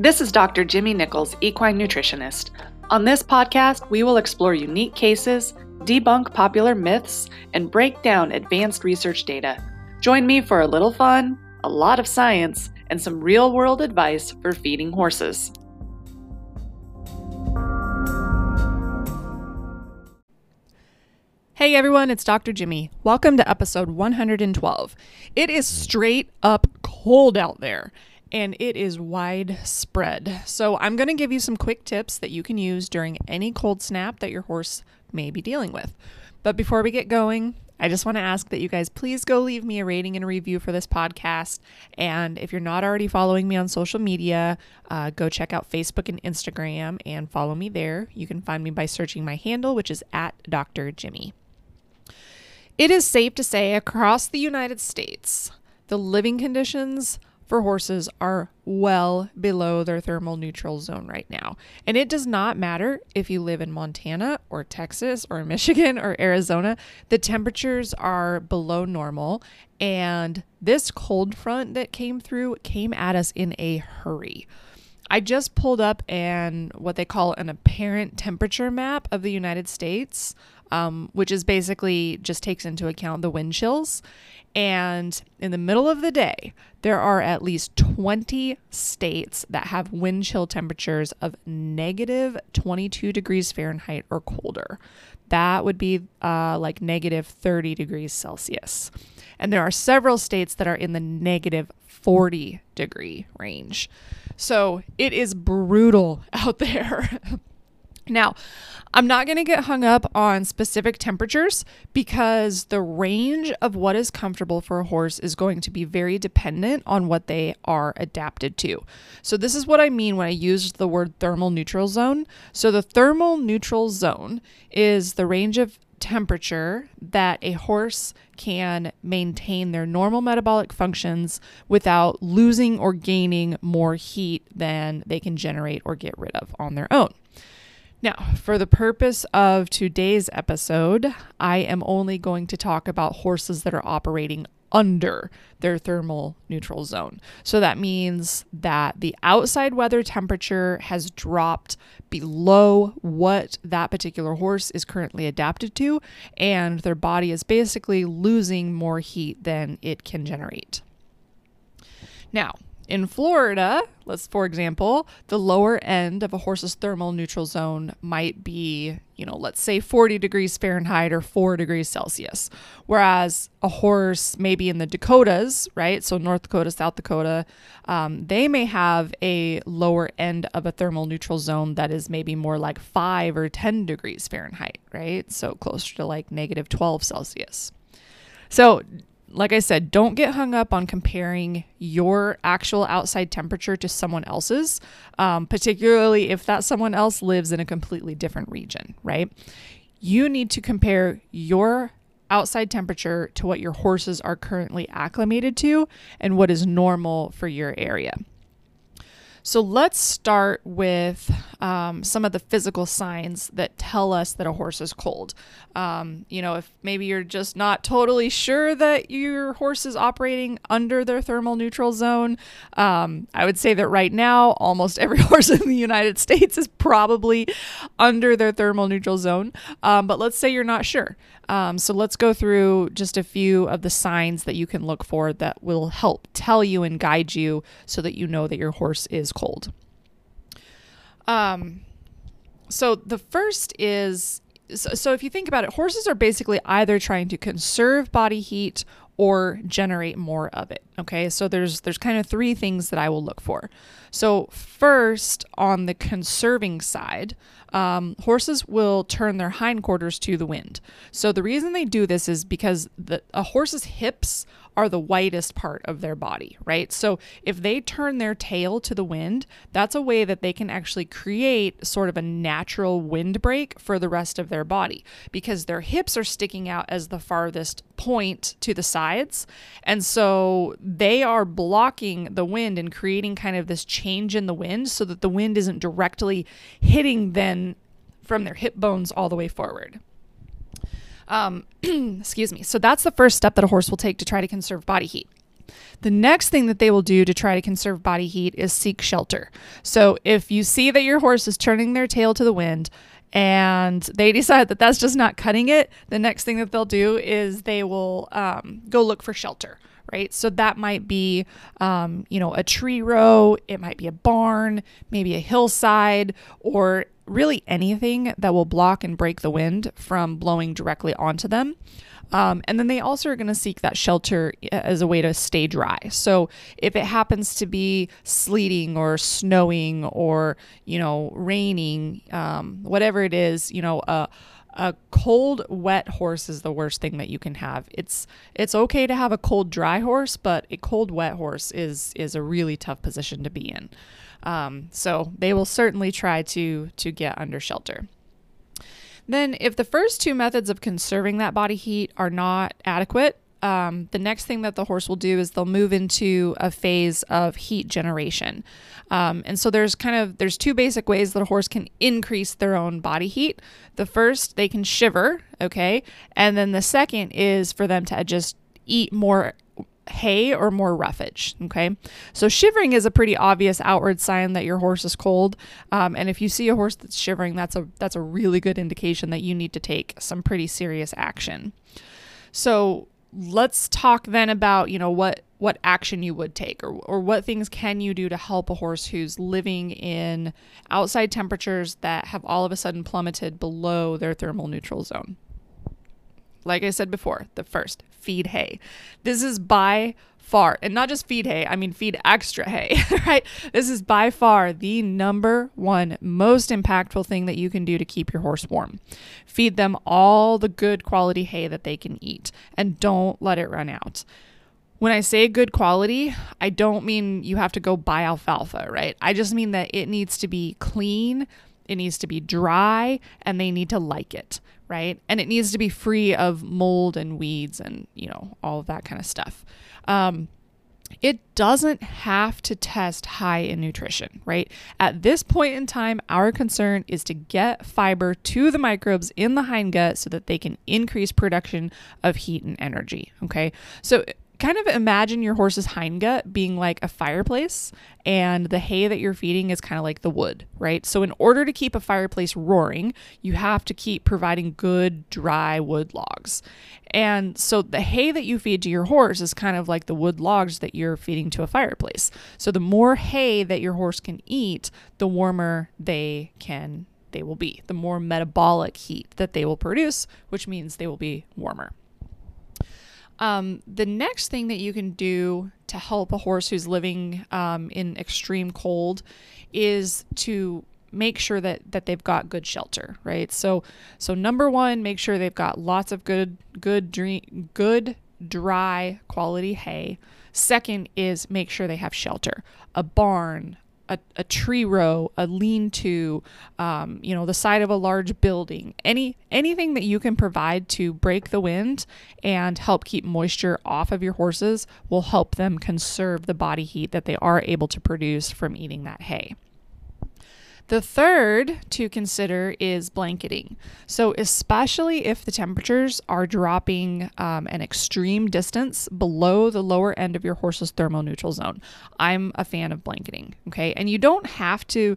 This is Dr. Jimmy Nichols, equine nutritionist. On this podcast, we will explore unique cases, debunk popular myths, and break down advanced research data. Join me for a little fun, a lot of science, and some real-world advice for feeding horses. Hey everyone, it's Dr. Jimmy. Welcome to episode 112. It is straight up cold out there, and it is widespread. So I'm going to give you some quick tips that you can use during any cold snap that your horse may be dealing with. But before we get going, I just want to ask that you guys please go leave me a rating and a review for this podcast. And if you're not already following me on social media, go check out Facebook and Instagram and follow me there. You can find me by searching my handle, which is at Dr. Jimmy. It is safe to say across the United States, the living conditions for horses are well below their thermal neutral zone right now. And it does not matter if you live in Montana or Texas or Michigan or Arizona, the temperatures are below normal. And this cold front that came through came at us in a hurry. I just pulled up what they call an apparent temperature map of the United States, which is basically just takes into account the wind chills. And in the middle of the day, there are at least 20 states that have wind chill temperatures of negative 22 degrees Fahrenheit or colder. That would be like negative 30 degrees Celsius. And there are several states that are in the negative 40 degree range. So it is brutal out there. Now, I'm not going to get hung up on specific temperatures because the range of what is comfortable for a horse is going to be very dependent on what they are adapted to. So this is what I mean when I use the word thermal neutral zone. So the thermal neutral zone is the range of temperature that a horse can maintain their normal metabolic functions without losing or gaining more heat than they can generate or get rid of on their own. Now, for the purpose of today's episode, I am only going to talk about horses that are operating under their thermal neutral zone. So that means that the outside weather temperature has dropped below what that particular horse is currently adapted to, and their body is basically losing more heat than it can generate. Now, in Florida, for example, the lower end of a horse's thermal neutral zone might be, let's say 40 degrees Fahrenheit or 4 degrees Celsius. Whereas a horse maybe in the Dakotas, right? So North Dakota, South Dakota, they may have a lower end of a thermal neutral zone that is maybe more like 5 or 10 degrees Fahrenheit, right? So closer to like negative 12 Celsius. So like I said, don't get hung up on comparing your actual outside temperature to someone else's, particularly if that someone else lives in a completely different region, right? You need to compare your outside temperature to what your horses are currently acclimated to and what is normal for your area. So let's start with some of the physical signs that tell us that a horse is cold. If maybe you're just not totally sure that your horse is operating under their thermal neutral zone, I would say that right now, almost every horse in the United States is probably under their thermal neutral zone. But let's say you're not sure. So let's go through just a few of the signs that you can look for that will help tell you and guide you so that you know that your horse is cold. So the first is, so if you think about it, horses are basically either trying to conserve body heat or generate more of it. Okay, so there's kind of three things that I will look for. So first, on the conserving side, horses will turn their hindquarters to the wind. So the reason they do this is because a horse's hips are the widest part of their body, right? So if they turn their tail to the wind, that's a way that they can actually create sort of a natural windbreak for the rest of their body because their hips are sticking out as the farthest point to the sides. And so they are blocking the wind and creating kind of this change in the wind so that the wind isn't directly hitting them from their hip bones all the way forward. Excuse me. So that's the first step that a horse will take to try to conserve body heat. The next thing that they will do to try to conserve body heat is seek shelter. So if you see that your horse is turning their tail to the wind and they decide that that's just not cutting it, the next thing that they'll do is they will go look for shelter, right? So that might be, a tree row, it might be a barn, maybe a hillside, or really anything that will block and break the wind from blowing directly onto them. And then they also are going to seek that shelter as a way to stay dry. So if it happens to be sleeting or snowing or, raining, whatever it is, a cold, wet horse is the worst thing that you can have. It's okay to have a cold, dry horse, but a cold, wet horse is a really tough position to be in. So they will certainly try to get under shelter. Then if the first two methods of conserving that body heat are not adequate, the next thing that the horse will do is they'll move into a phase of heat generation. And so there's two basic ways that a horse can increase their own body heat. The first, they can shiver, okay? And then the second is for them to just eat more hay or more roughage, okay? So shivering is a pretty obvious outward sign that your horse is cold. And if you see a horse that's shivering, that's a really good indication that you need to take some pretty serious action. So let's talk then about, what action you would take or what things can you do to help a horse who's living in outside temperatures that have all of a sudden plummeted below their thermal neutral zone. Like I said before, the first, feed hay. This is by far, and not just feed hay, I mean feed extra hay, right? This is by far the number one most impactful thing that you can do to keep your horse warm. Feed them all the good quality hay that they can eat, and don't let it run out. When I say good quality, I don't mean you have to go buy alfalfa, right? I just mean that it needs to be clean, it needs to be dry, and they need to like it, right? And it needs to be free of mold and weeds and, all of that kind of stuff. It doesn't have to test high in nutrition, right? At this point in time, our concern is to get fiber to the microbes in the hindgut so that they can increase production of heat and energy, okay? So kind of imagine your horse's hindgut being like a fireplace and the hay that you're feeding is kind of like the wood, right? So in order to keep a fireplace roaring, you have to keep providing good dry wood logs. And so the hay that you feed to your horse is kind of like the wood logs that you're feeding to a fireplace. So the more hay that your horse can eat, the warmer they will be, the more metabolic heat that they will produce, which means they will be warmer. The next thing that you can do to help a horse who's living in extreme cold is to make sure that they've got good shelter, right? So number one, make sure they've got lots of good dry quality hay. Second is make sure they have shelter, a barn, a tree row, a lean-to, the side of a large building, anything that you can provide to break the wind and help keep moisture off of your horses will help them conserve the body heat that they are able to produce from eating that hay. The third to consider is blanketing. So especially if the temperatures are dropping an extreme distance below the lower end of your horse's thermal neutral zone, I'm a fan of blanketing, okay? And you don't have to,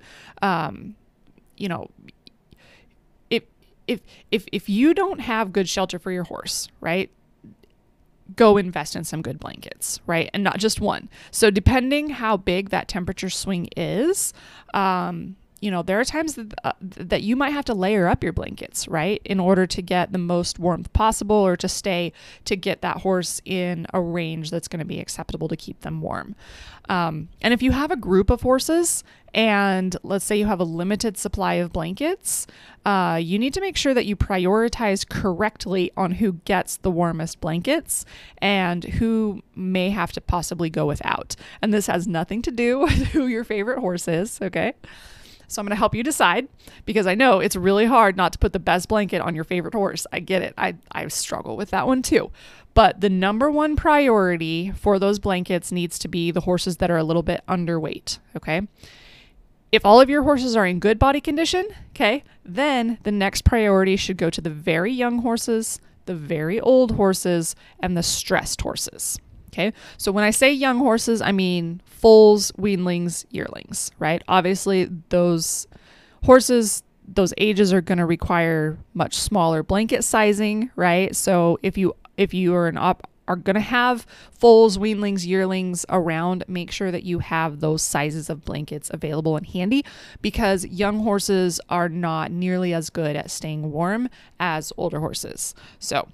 if you don't have good shelter for your horse, right? Go invest in some good blankets, right? And not just one. So depending how big that temperature swing is, there are times that you might have to layer up your blankets, right? In order to get the most warmth possible or to get that horse in a range that's going to be acceptable to keep them warm. And if you have a group of horses and let's say you have a limited supply of blankets, you need to make sure that you prioritize correctly on who gets the warmest blankets and who may have to possibly go without. And this has nothing to do with who your favorite horse is, okay? So I'm going to help you decide because I know it's really hard not to put the best blanket on your favorite horse. I get it. I struggle with that one too. But the number one priority for those blankets needs to be the horses that are a little bit underweight, okay? If all of your horses are in good body condition, okay, then the next priority should go to the very young horses, the very old horses, and the stressed horses. Okay. So when I say young horses, I mean foals, weanlings, yearlings, right? Obviously those horses, those ages are going to require much smaller blanket sizing, right? So if you are going to have foals, weanlings, yearlings around, make sure that you have those sizes of blankets available and handy, because young horses are not nearly as good at staying warm as older horses. So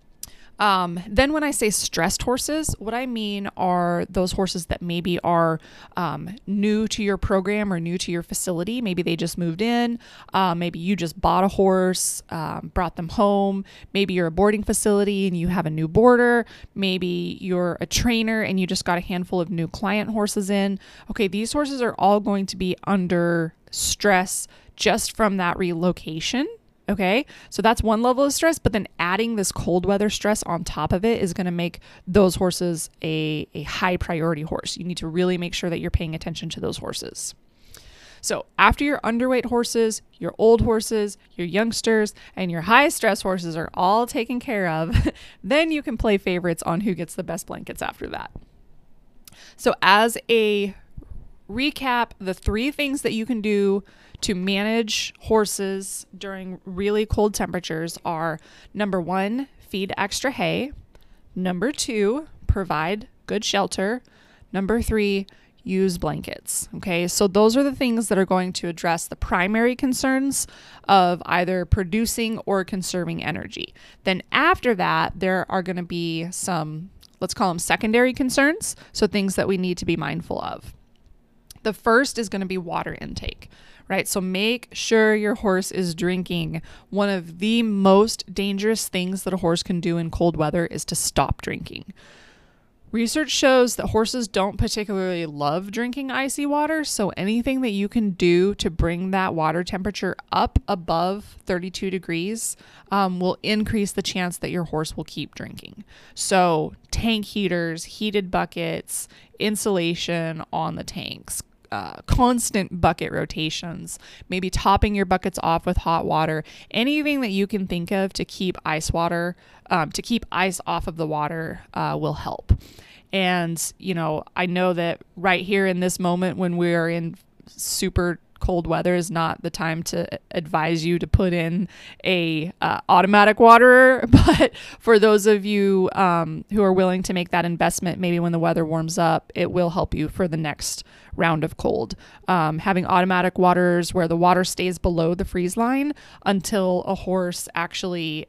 then when I say stressed horses, what I mean are those horses that maybe are new to your program or new to your facility. Maybe they just moved in. Maybe you just bought a horse, brought them home. Maybe you're a boarding facility and you have a new boarder. Maybe you're a trainer and you just got a handful of new client horses in. Okay, these horses are all going to be under stress just from that relocation. Okay, so that's one level of stress, but then adding this cold weather stress on top of it is going to make those horses a high priority horse. You need to really make sure that you're paying attention to those horses. So after your underweight horses, your old horses, your youngsters, and your high stress horses are all taken care of, then you can play favorites on who gets the best blankets after that. So as a recap, the 3 things that you can do to manage horses during really cold temperatures are: number 1, feed extra hay; number 2, provide good shelter; number 3, use blankets. Okay, so those are the things that are going to address the primary concerns of either producing or conserving energy. Then after that, there are going to be some, let's call them secondary concerns, so things that we need to be mindful of. The first is going to be water intake, right? So make sure your horse is drinking. One of the most dangerous things that a horse can do in cold weather is to stop drinking. Research shows that horses don't particularly love drinking icy water, so anything that you can do to bring that water temperature up above 32 degrees will increase the chance that your horse will keep drinking. So tank heaters, heated buckets, insulation on the tanks, constant bucket rotations, maybe topping your buckets off with hot water, anything that you can think of to keep ice off of the water will help. And, I know that right here in this moment when we're in super cold weather is not the time to advise you to put in a automatic waterer, but for those of you who are willing to make that investment, maybe when the weather warms up, it will help you for the next round of cold. Having automatic waterers where the water stays below the freeze line until a horse actually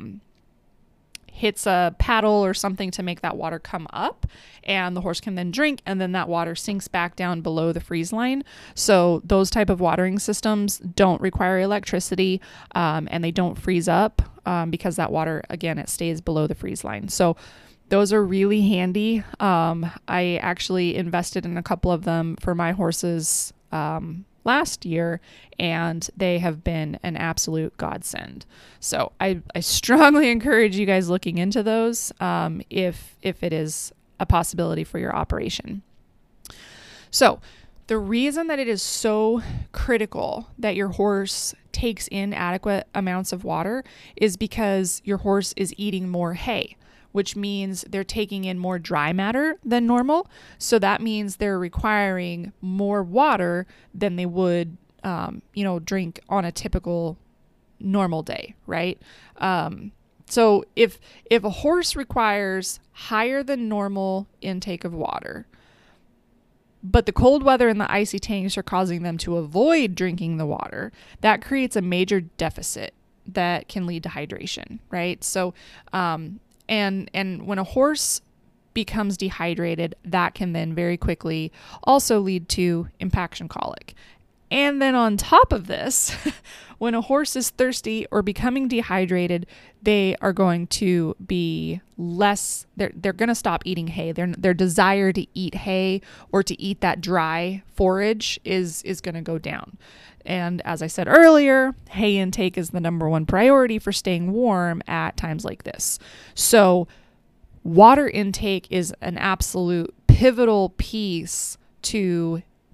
hits a paddle or something to make that water come up, and the horse can then drink, and then that water sinks back down below the freeze line. So those type of watering systems don't require electricity, and they don't freeze up because that water, again, it stays below the freeze line. So those are really handy. I actually invested in a couple of them for my horses last year, and they have been an absolute godsend. So I strongly encourage you guys looking into those if it is a possibility for your operation. So the reason that it is so critical that your horse takes in adequate amounts of water is because your horse is eating more hay, which means they're taking in more dry matter than normal. So that means they're requiring more water than they would, drink on a typical normal day, right? So if a horse requires higher than normal intake of water, but the cold weather and the icy tanks are causing them to avoid drinking the water, that creates a major deficit that can lead to hydration, right? So, and when a horse becomes dehydrated, that can then very quickly also lead to impaction colic. And then on top of this, when a horse is thirsty or becoming dehydrated, they are going to be they're going to stop eating hay. Their desire to eat hay or to eat that dry forage is going to go down. And as I said earlier, hay intake is the number one priority for staying warm at times like this. So water intake is an absolute pivotal piece to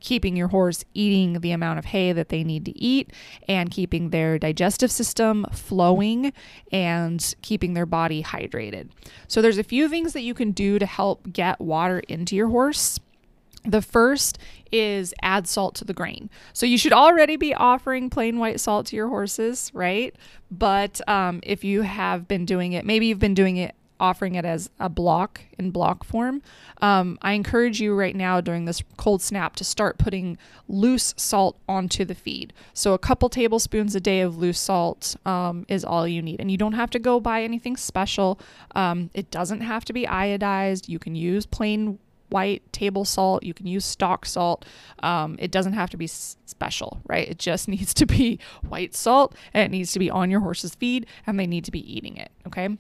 keeping your horse eating the amount of hay that they need to eat and keeping their digestive system flowing and keeping their body hydrated. So there's a few things that you can do to help get water into your horse. The first is add salt to the grain. So you should already be offering plain white salt to your horses, right? But if you have been doing it, maybe you've been doing it, offering it as a block in block form. I encourage you right now during this cold snap to start putting loose salt onto the feed. So a couple tablespoons a day of loose salt is all you need. And you don't have to go buy anything special. It doesn't have to be iodized. You can use plain white table salt. You can use stock salt. It doesn't have to be special, right? It just needs to be white salt, and it needs to be on your horse's feed, and they need to be eating it, okay?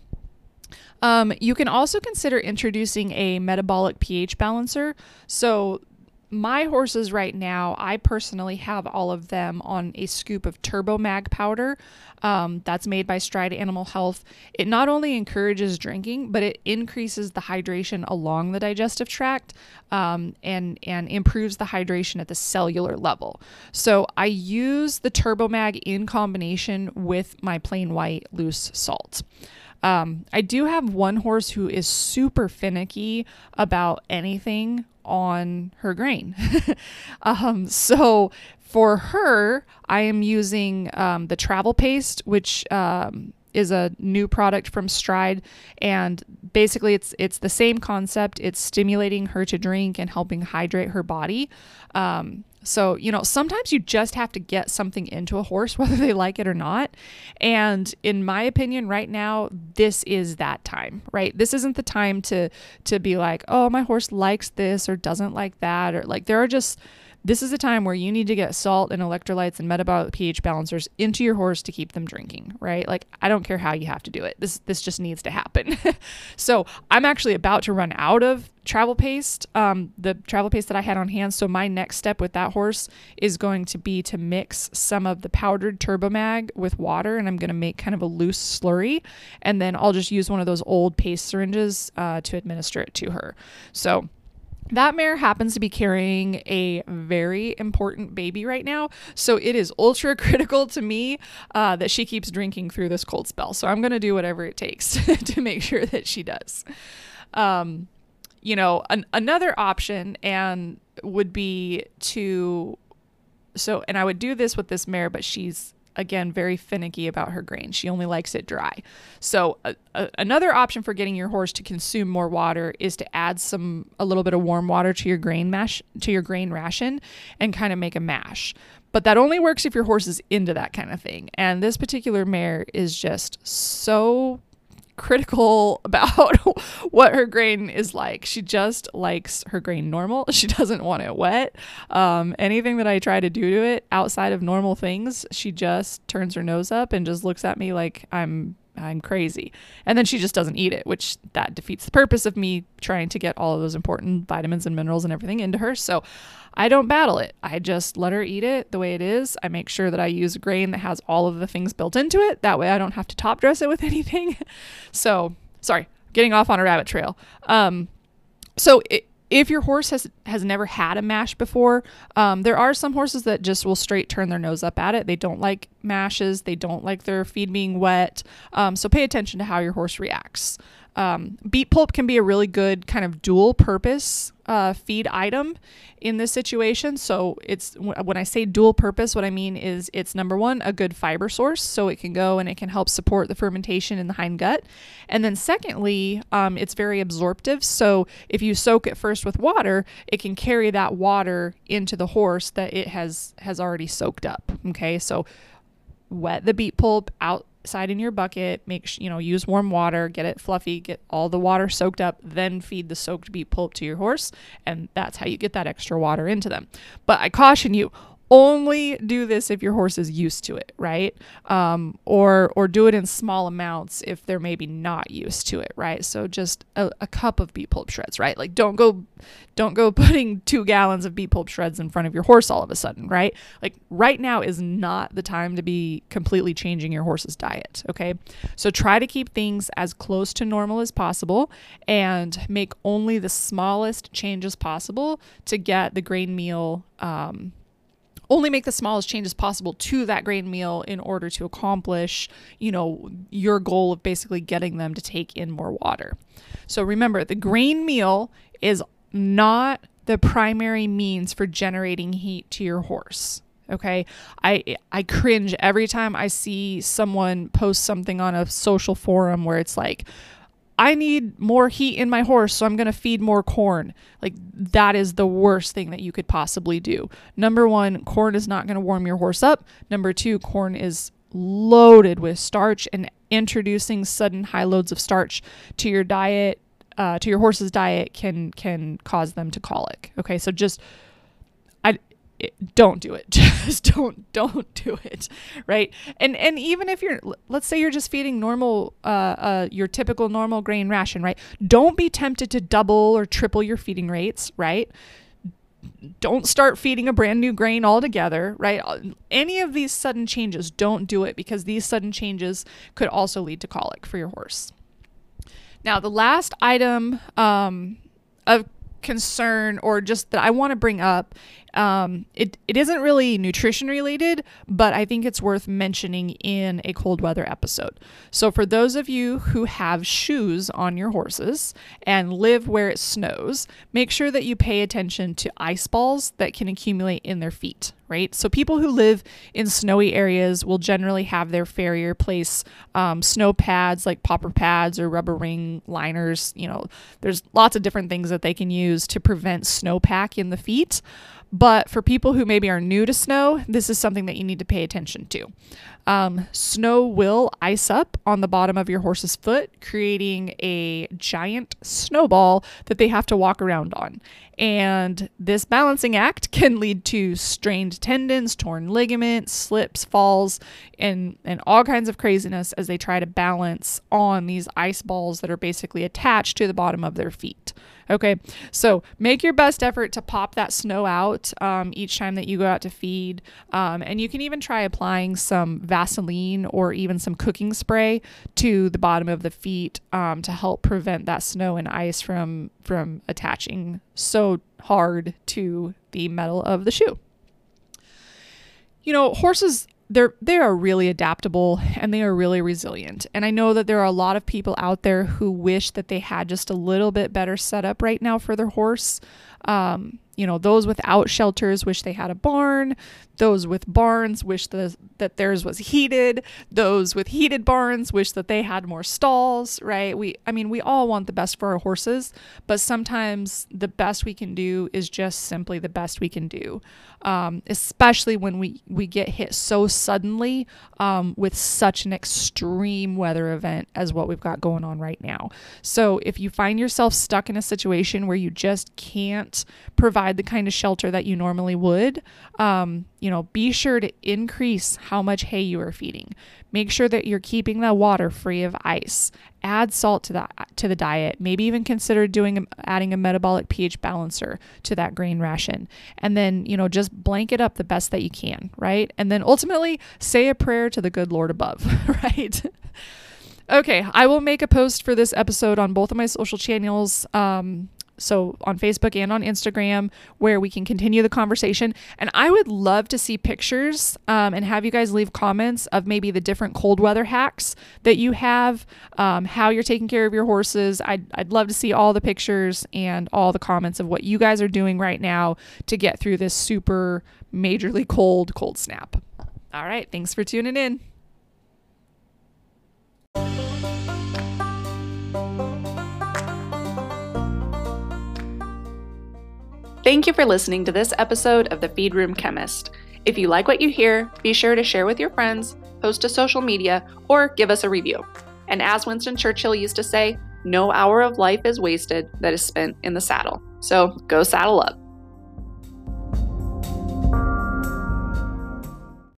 You can also consider introducing a metabolic pH balancer. So my horses right now, I personally have all of them on a scoop of TurboMag powder that's made by Stride Animal Health. It not only encourages drinking, but it increases the hydration along the digestive tract and improves the hydration at the cellular level. So I use the TurboMag in combination with my plain white loose salt. I do have one horse who is super finicky about anything on her grain. So for her, I am using the Travel Paste, which is a new product from Stride, and basically it's the same concept. It's stimulating her to drink and helping hydrate her body. So, sometimes you just have to get something into a horse, whether they like it or not. And in my opinion, right now, this is that time, right? This isn't the time to be like, oh, my horse likes this or doesn't like that. Or like, this is a time where you need to get salt and electrolytes and metabolic pH balancers into your horse to keep them drinking, right? Like, I don't care how you have to do it. This just needs to happen. So I'm actually about to run out of Travel Paste, the Travel Paste that I had on hand. So my next step with that horse is going to be to mix some of the powdered TurboMag with water, and I'm going to make kind of a loose slurry, and then I'll just use one of those old paste syringes to administer it to her. So that mare happens to be carrying a very important baby right now, so it is ultra critical to me that she keeps drinking through this cold spell. So I'm going to do whatever it takes to make sure that she does. Another option and would be and I would do this with this mare, but she's, again, very finicky about her grain. She only likes it dry. So another option for getting your horse to consume more water is to add a little bit of warm water to your grain ration and kind of make a mash. But that only works if your horse is into that kind of thing. And this particular mare is just so critical about what her grain is like. She just likes her grain normal. She doesn't want it wet. Anything that I try to do to it outside of normal things, she just turns her nose up and just looks at me like I'm crazy. And then she just doesn't eat it, which that defeats the purpose of me trying to get all of those important vitamins and minerals and everything into her. So I don't battle it. I just let her eat it the way it is. I make sure that I use grain that has all of the things built into it. That way I don't have to top dress it with anything. So, sorry, getting off on a rabbit trail. If your horse has never had a mash before, there are some horses that just will straight turn their nose up at it. They don't like mashes. They don't like their feed being wet. So pay attention to how your horse reacts. Beet pulp can be a really good kind of dual purpose feed item in this situation. So when I say dual purpose, what I mean is it's, number one, a good fiber source, so it can go and it can help support the fermentation in the hind gut. And then secondly, it's very absorptive. So if you soak it first with water, it can carry that water into the horse that it has already soaked up. Okay, so wet the beet pulp outside in your bucket, use warm water, get it fluffy, get all the water soaked up, then feed the soaked beet pulp to your horse, and that's how you get that extra water into them. But I caution you, only do this if your horse is used to it, right? Or do it in small amounts if they're maybe not used to it, right? So just a cup of beet pulp shreds, right? Like don't go putting 2 gallons of beet pulp shreds in front of your horse all of a sudden, right? Like right now is not the time to be completely changing your horse's diet, okay? So try to keep things as close to normal as possible and make only the smallest changes possible to get the grain meal, only make the smallest changes possible to that grain meal in order to accomplish, your goal of basically getting them to take in more water. So remember, the grain meal is not the primary means for generating heat to your horse. Okay. I cringe every time I see someone post something on a social forum where it's like, I need more heat in my horse, so I'm going to feed more corn. Like that is the worst thing that you could possibly do. Number 1, corn is not going to warm your horse up. Number 2, corn is loaded with starch, and introducing sudden high loads of starch to your diet, to your horse's diet can cause them to colic. Okay. So don't do it. Just don't do it. Right. And even if let's say you're just feeding normal, your typical normal grain ration, right? Don't be tempted to double or triple your feeding rates, right? Don't start feeding a brand new grain altogether, right? Any of these sudden changes, don't do it, because these sudden changes could also lead to colic for your horse. Now, the last item, of concern, or just that I want to bring up, it isn't really nutrition related, but I think it's worth mentioning in a cold weather episode. So for those of you who have shoes on your horses and live where it snows, make sure that you pay attention to ice balls that can accumulate in their feet, right? So people who live in snowy areas will generally have their farrier place snow pads like popper pads or rubber ring liners. There's lots of different things that they can use to prevent snowpack in the feet. But for people who maybe are new to snow, this is something that you need to pay attention to. Snow will ice up on the bottom of your horse's foot, creating a giant snowball that they have to walk around on. And this balancing act can lead to strained tendons, torn ligaments, slips, falls, and all kinds of craziness as they try to balance on these ice balls that are basically attached to the bottom of their feet. Okay, so make your best effort to pop that snow out each time that you go out to feed. And you can even try applying some Vaseline or even some cooking spray to the bottom of the feet to help prevent that snow and ice from attaching so hard to the metal of the shoe. Horses, they are really adaptable and they are really resilient. And I know that there are a lot of people out there who wish that they had just a little bit better setup right now for their horse. Those without shelters wish they had a barn. Those with barns wish that theirs was heated. Those with heated barns wish that they had more stalls, right? We all want the best for our horses, but sometimes the best we can do is just simply the best we can do. Especially when we get hit so suddenly with such an extreme weather event as what we've got going on right now. So if you find yourself stuck in a situation where you just can't provide the kind of shelter that you normally would, be sure to increase how much hay you are feeding. Make sure that you're keeping the water free of ice. Add salt to the diet. Maybe even consider adding a metabolic pH balancer to that grain ration. And then, just blanket up the best that you can, right? And then ultimately say a prayer to the good Lord above, right? Okay, I will make a post for this episode on both of my social channels. So on Facebook and on Instagram, where we can continue the conversation. And I would love to see pictures and have you guys leave comments of maybe the different cold weather hacks that you have, how you're taking care of your horses. I'd love to see all the pictures and all the comments of what you guys are doing right now to get through this super majorly cold snap. All right. Thanks for tuning in. Thank you for listening to this episode of The Feed Room Chemist. If you like what you hear, be sure to share with your friends, post to social media, or give us a review. And as Winston Churchill used to say, no hour of life is wasted that is spent in the saddle. So go saddle up.